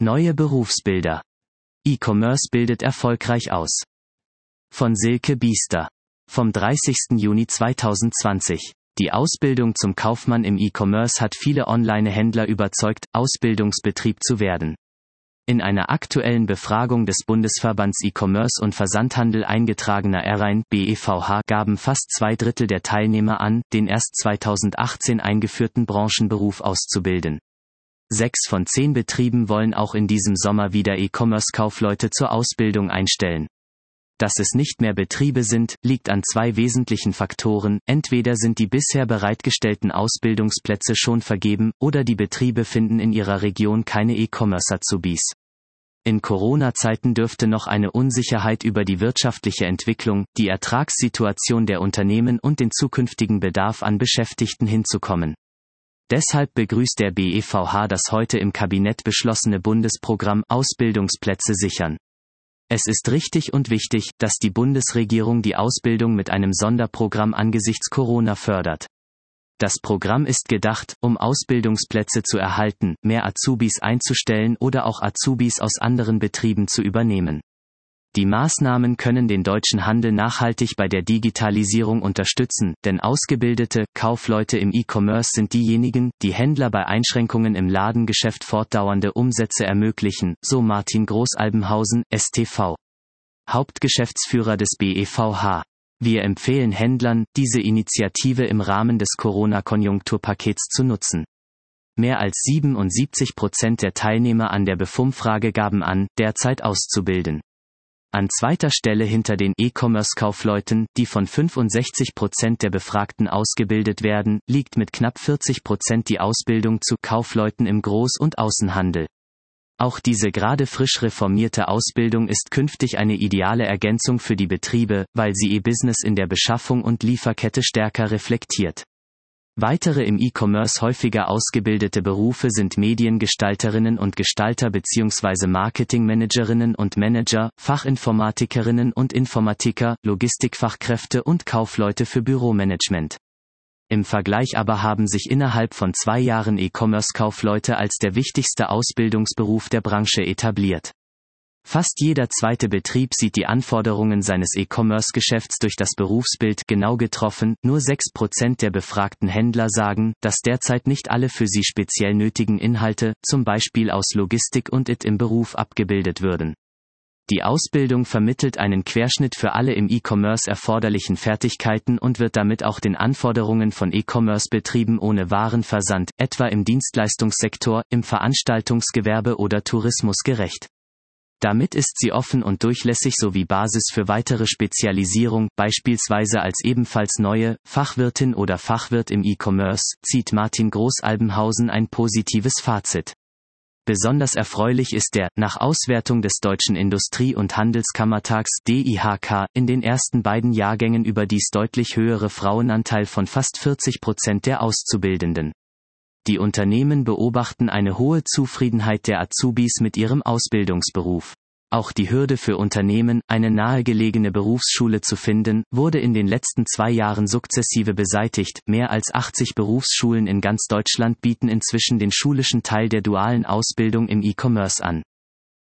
Neue Berufsbilder. E-Commerce bildet erfolgreich aus. Von Silke Biester. Vom 30. Juni 2020. Die Ausbildung zum Kaufmann im E-Commerce hat viele Online-Händler überzeugt, Ausbildungsbetrieb zu werden. In einer aktuellen Befragung des Bundesverbands E-Commerce und Versandhandel eingetragener Verein BEVH gaben fast 2/3 der Teilnehmer an, den erst 2018 eingeführten Branchenberuf auszubilden. 6 von 10 Betrieben wollen auch in diesem Sommer wieder E-Commerce-Kaufleute zur Ausbildung einstellen. Dass es nicht mehr Betriebe sind, liegt an 2 wesentlichen Faktoren: Entweder sind die bisher bereitgestellten Ausbildungsplätze schon vergeben, oder die Betriebe finden in ihrer Region keine E-Commerce-Azubis. In Corona-Zeiten dürfte noch eine Unsicherheit über die wirtschaftliche Entwicklung, die Ertragssituation der Unternehmen und den zukünftigen Bedarf an Beschäftigten hinzukommen. Deshalb begrüßt der BEVH das heute im Kabinett beschlossene Bundesprogramm Ausbildungsplätze sichern. Es ist richtig und wichtig, dass die Bundesregierung die Ausbildung mit einem Sonderprogramm angesichts Corona fördert. Das Programm ist gedacht, um Ausbildungsplätze zu erhalten, mehr Azubis einzustellen oder auch Azubis aus anderen Betrieben zu übernehmen. Die Maßnahmen können den deutschen Handel nachhaltig bei der Digitalisierung unterstützen, denn ausgebildete Kaufleute im E-Commerce sind diejenigen, die Händler bei Einschränkungen im Ladengeschäft fortdauernde Umsätze ermöglichen, so Martin Groß-Albenhausen, STV. Hauptgeschäftsführer des BEVH. Wir empfehlen Händlern, diese Initiative im Rahmen des Corona-Konjunkturpakets zu nutzen. Mehr als 77% der Teilnehmer an der BefUM-Frage gaben an, derzeit auszubilden. An zweiter Stelle hinter den E-Commerce-Kaufleuten, die von 65% der Befragten ausgebildet werden, liegt mit knapp 40% die Ausbildung zu Kaufleuten im Groß- und Außenhandel. Auch diese gerade frisch reformierte Ausbildung ist künftig eine ideale Ergänzung für die Betriebe, weil sie E-Business in der Beschaffung und Lieferkette stärker reflektiert. Weitere im E-Commerce häufiger ausgebildete Berufe sind Mediengestalterinnen und Gestalter bzw. Marketingmanagerinnen und Manager, Fachinformatikerinnen und Informatiker, Logistikfachkräfte und Kaufleute für Büromanagement. Im Vergleich aber haben sich innerhalb von 2 Jahren E-Commerce-Kaufleute als der wichtigste Ausbildungsberuf der Branche etabliert. Fast jeder zweite Betrieb sieht die Anforderungen seines E-Commerce-Geschäfts durch das Berufsbild genau getroffen, nur 6% der befragten Händler sagen, dass derzeit nicht alle für sie speziell nötigen Inhalte, zum Beispiel aus Logistik und IT im Beruf abgebildet würden. Die Ausbildung vermittelt einen Querschnitt für alle im E-Commerce erforderlichen Fertigkeiten und wird damit auch den Anforderungen von E-Commerce-Betrieben ohne Warenversand, etwa im Dienstleistungssektor, im Veranstaltungsgewerbe oder Tourismus gerecht. Damit ist sie offen und durchlässig sowie Basis für weitere Spezialisierung, beispielsweise als ebenfalls neue Fachwirtin oder Fachwirt im E-Commerce, zieht Martin Groß-Albenhausen ein positives Fazit. Besonders erfreulich ist der, nach Auswertung des Deutschen Industrie- und Handelskammertags DIHK, in den ersten beiden Jahrgängen überdies deutlich höhere Frauenanteil von fast 40% der Auszubildenden. Die Unternehmen beobachten eine hohe Zufriedenheit der Azubis mit ihrem Ausbildungsberuf. Auch die Hürde für Unternehmen, eine nahegelegene Berufsschule zu finden, wurde in den letzten 2 Jahren sukzessive beseitigt. Mehr als 80 Berufsschulen in ganz Deutschland bieten inzwischen den schulischen Teil der dualen Ausbildung im E-Commerce an.